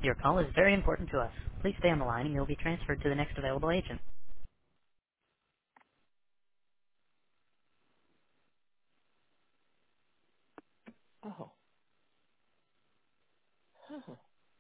Your call is very important to us. Please stay on the line and you'll be transferred to the next available agent. Oh. Huh.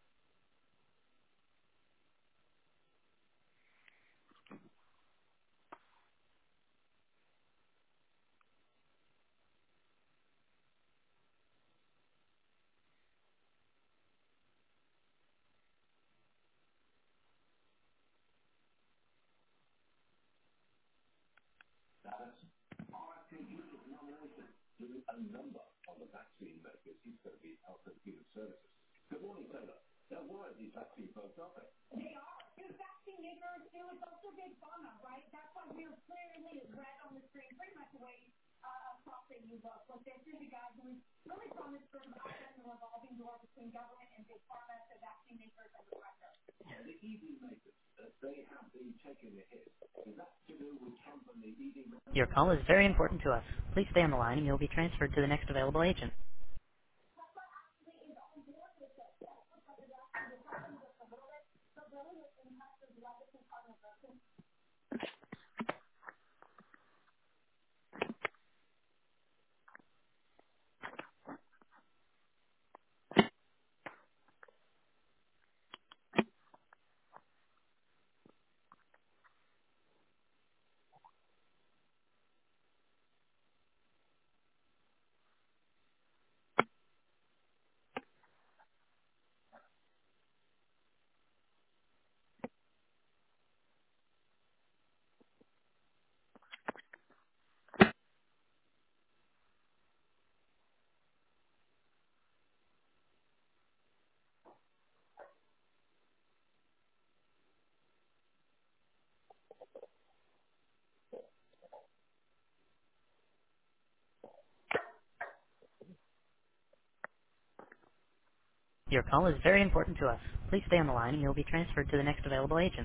Your call is very important to us. Please stay on the line and you'll be transferred to the next available agent. Your call is very important to us. Please stay on the line and you'll be transferred to the next available agent.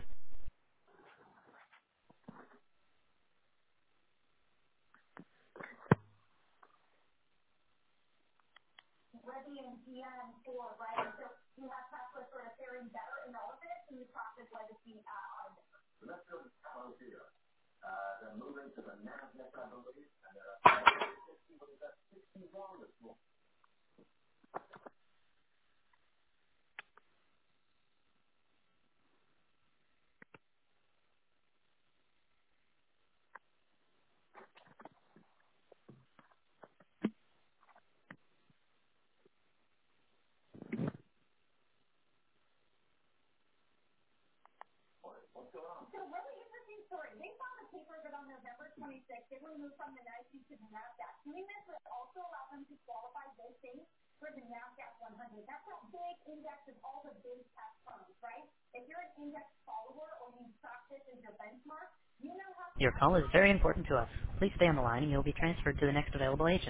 Your call is very important to us. Please stay on the line and you'll be transferred to the next available agent.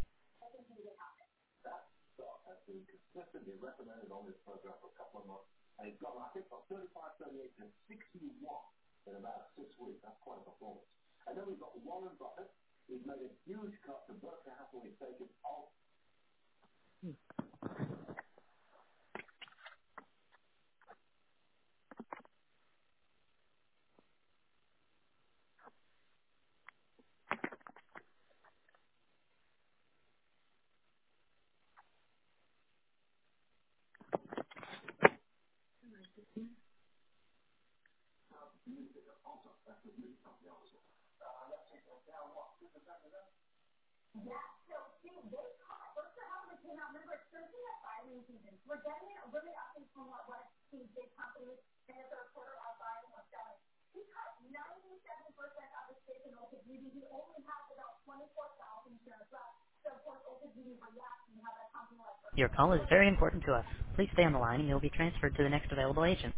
Your call is very important to us. Please stay on the line and you'll be transferred to the next available agent.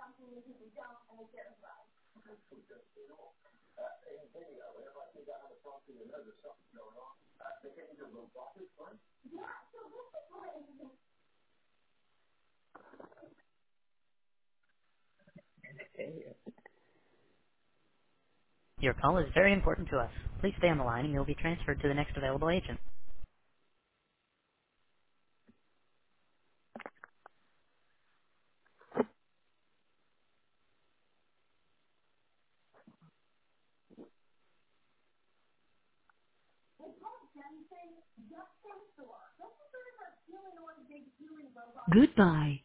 Your call is very important to us. Please stay on the line and you'll be transferred to the next available agent. Goodbye.